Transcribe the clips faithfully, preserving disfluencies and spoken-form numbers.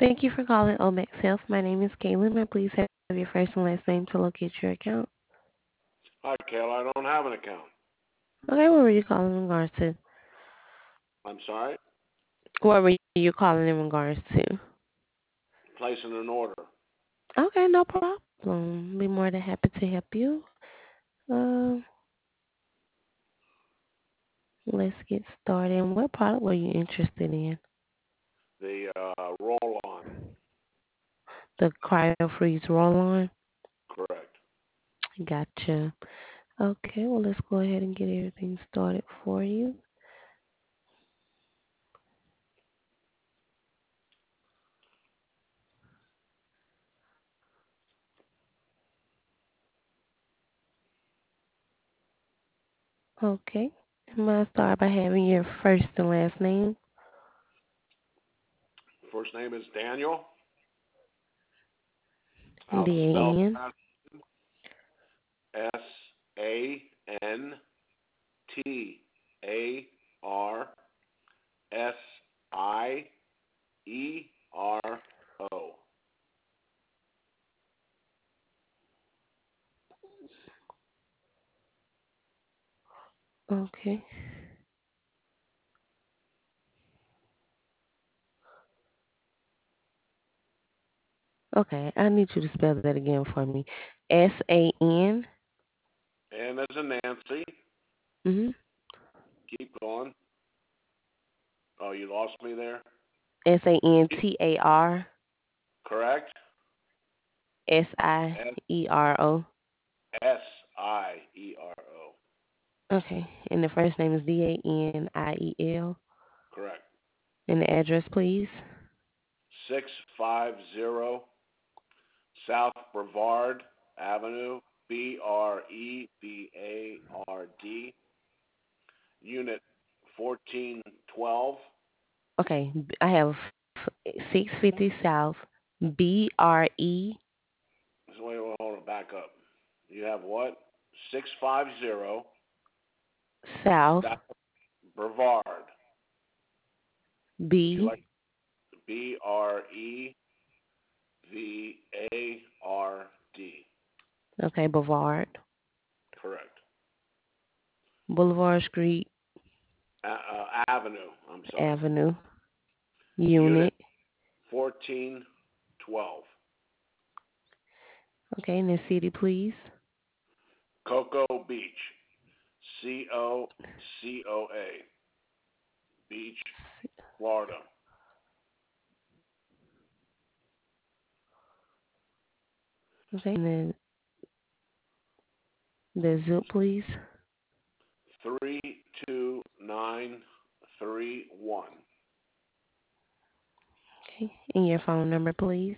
Thank you for calling Omex Health. My name is Caitlin. May I please have your first and last name to locate your account? Hi, Kayla. I don't have an account. Okay, what were you calling in regards to? I'm sorry. What were you calling in regards to? Placing an order. Okay, no problem. Be more than happy to help you. Uh, let's get started. And what product were you interested in? The uh, roll on. The Cryo Freeze Roll On? Correct. Gotcha. Okay, well, let's go ahead and get everything started for you. Okay. I'm going to start by having your first and last name. First name is Daniel. I'll spell D A N. S A N T A R S I E R O. Okay. Okay, I need you to spell that again for me. S A N. N as in Nancy. Mhm. Keep going. Oh, you lost me there? S A N T A R Correct? S I S E R O. S I E R O. Okay, and the first name is D A N I E L. Correct. And the address, please. six five zero South Brevard Avenue, B R E V A R D, Unit fourteen twelve. Okay, I have six fifty South B R E So wait, wait, hold on, back up. You have what? six five zero South South Brevard. Would you B. like B R E V A R D? Okay, Boulevard. Correct. Boulevard Street A- uh, Avenue, I'm sorry. Avenue Unit Unit. fourteen twelve. Okay, and the city, please. Cocoa Beach. C O C O A. Beach, Florida. Okay, and then the zip, please. three two nine three one. Okay, and your phone number, please.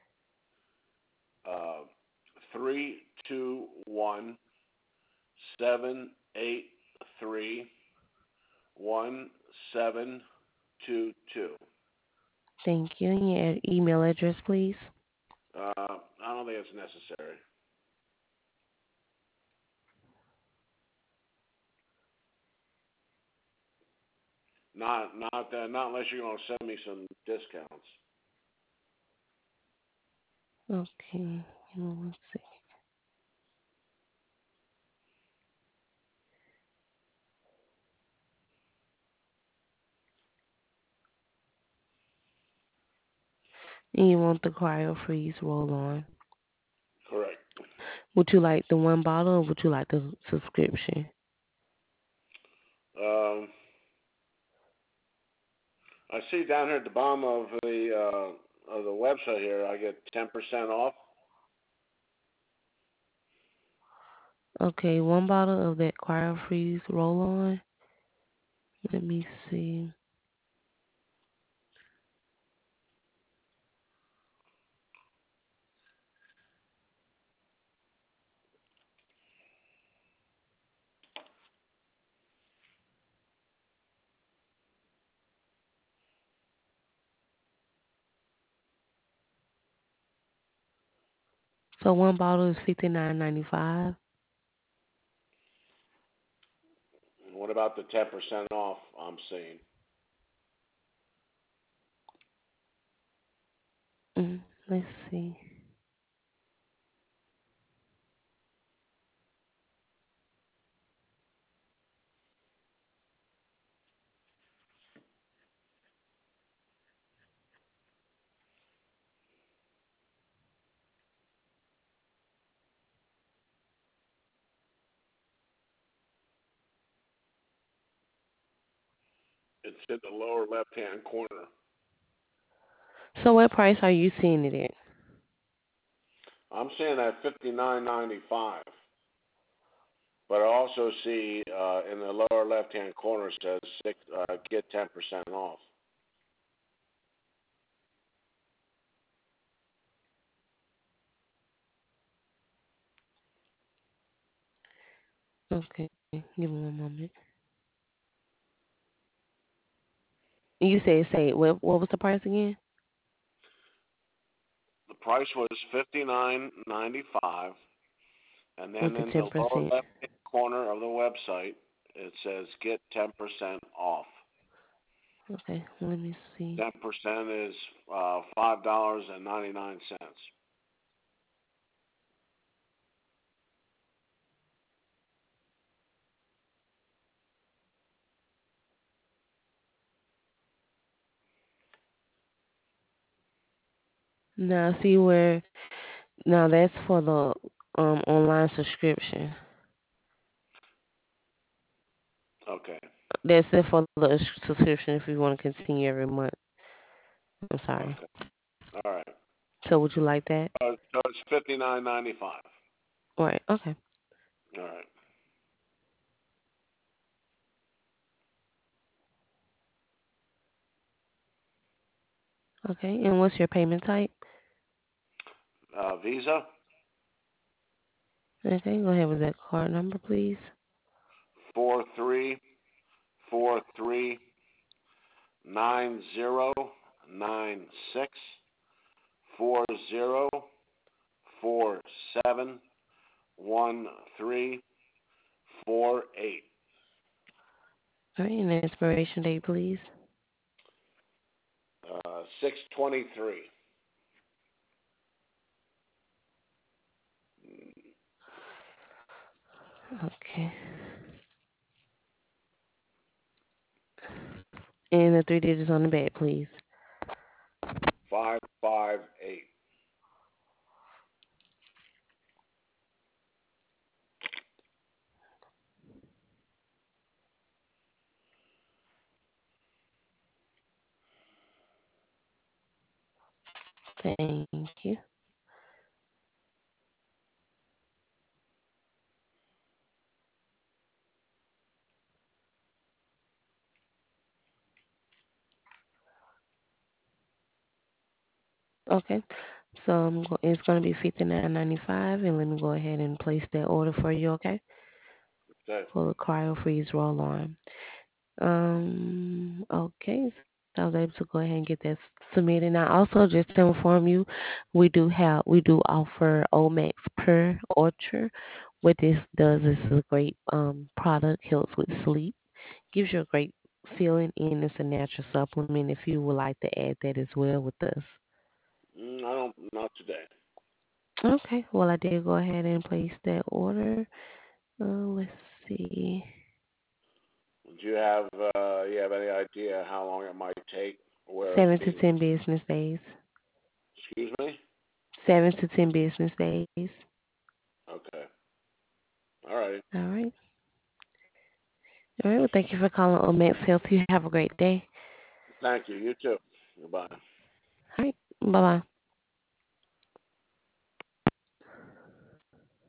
Uh, three two one seven eight three one seven two two. Thank you. And your email address, please. Uh, I don't think it's necessary. Not not uh, not unless you're gonna send me some discounts. Okay, give me one second. And you want the cryo freeze roll on. Correct. Would you like the one bottle or would you like the subscription? Um, I see down here at the bottom of the uh, of the website here, I get ten percent off. Okay, one bottle of that cryo freeze roll on. Let me see. So one bottle is fifty nine ninety five. What about the ten percent off I'm seeing? Let's see. It's in the lower left-hand corner. So what price are you seeing it at? I'm seeing at fifty-nine ninety-five, but I also see uh, in the lower left-hand corner says six, uh, get ten percent off. Okay, give me one moment. You said say what? What was the price again? The price was fifty-nine ninety-five, and With then the in ten the lower percent. left-hand corner of the website, it says get ten percent off. Okay, let me see. ten percent is uh, five dollars and ninety-nine cents. Now see where now that's for the um online subscription. Okay. That's it for the subscription if you want to continue every month. I'm sorry. Okay. All right. So would you like that? Uh, so it's fifty-nine ninety-five. Right. Okay. All right. Okay. And what's your payment type? Uh, Visa Okay. Go ahead with that card number, please. four three four three nine zero nine six four zero four seven one three four eight. All right. And the expiration date, please. Uh, six twenty three. Okay. And the three digits on the back, please. Five five eight. Thank you. Okay. So I'm go- it's going to be fifty-nine ninety-five, and let me go ahead and place that order for you, okay? Okay. For the cryo freeze roll on. Um, okay, so I was able to go ahead and get that s- submitted. Now, also just to inform you, we do have we do offer Omax per Ultra. What this does is a great um product, helps with sleep, gives you a great feeling, and it's a natural supplement. If you would like to add that as well with us. Mm, I don't. Not today. Okay, well I did go ahead and place that order. Uh, let's see, Do you have uh, you have any idea how long it might take? Where it's seven to being? ten business days. Excuse me. Seven to ten business days. Okay. All right. All right. All right. Well, thank you for calling Omex Health. You have a great day. Thank you. You too. Goodbye. All right. Bye bye.